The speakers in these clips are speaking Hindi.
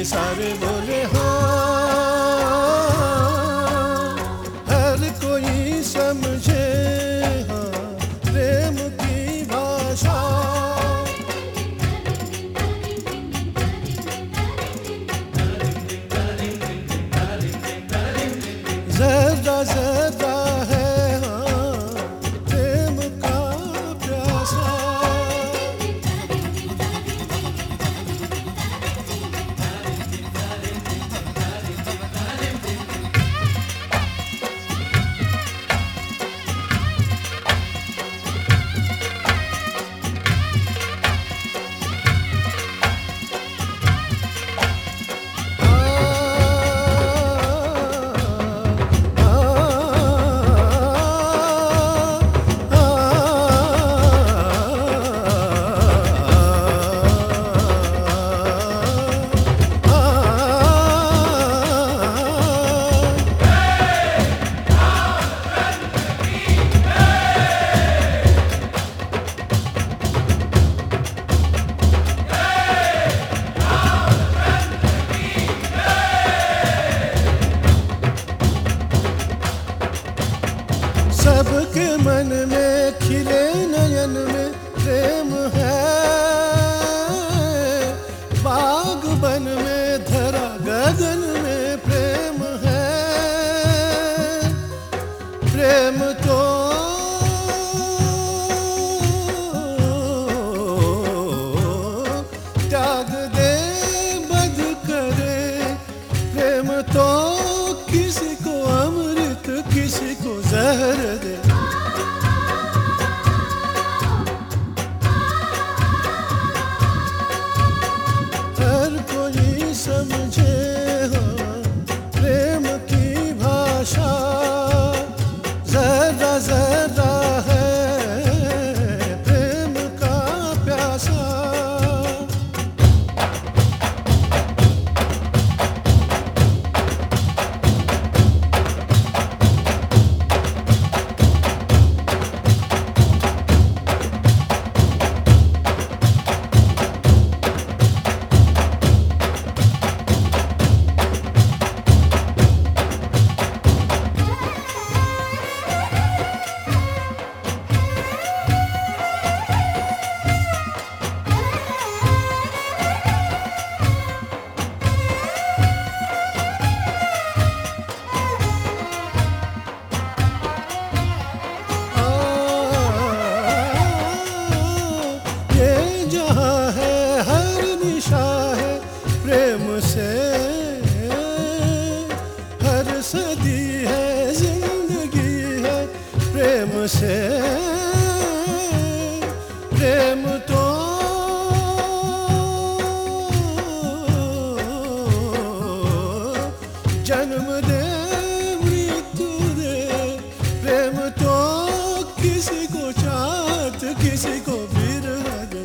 सारे बोले हाँ, हर कोई समझे हाँ प्रेम की भाषा। जरा जरा है हाँ प्रेम का प्यासा। सबके मन में खिले नयन में प्रेम है, बाग बन में धरा गगन में प्रेम है। प्रेम तो त्याग दे बध करे, प्रेम तो किसी को अमृत किसी को जहर दे। हर कोई समझे हाँ प्रेम की भाषा। जरा जरा है प्रेम का प्यासा। प्रेम से हर सदी है जिंदगी है, प्रेम से प्रेम तो जन्म दे मृत्यु दे। प्रेम तो किसी को चाहत किसी को बिरह दे।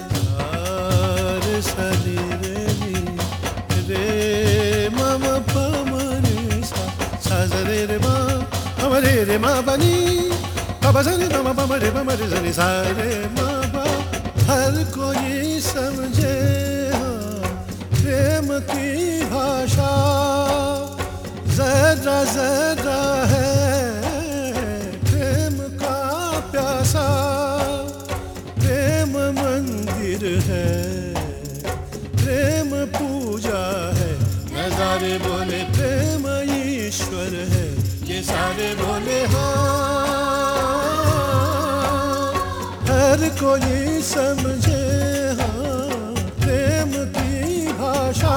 रे मम पमरे सा रे रे मा हमरे रे मा बनी बाबा सनी मा पमरे पमरे सनी सा रे मा बा। हर कोई समझे हाँ प्रेम की भाषा। जरा जरा है प्रेम का प्यासा। प्रेम मंदिर है प्रेम पूजा है, नजारे बोले प्रेम ईश्वर है। ये सारे बोले हाँ, हर कोई समझे हाँ प्रेम की भाषा।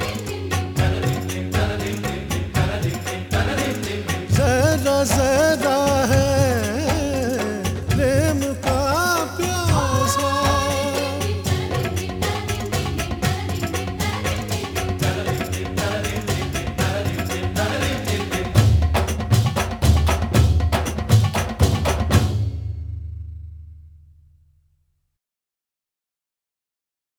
जरा जरा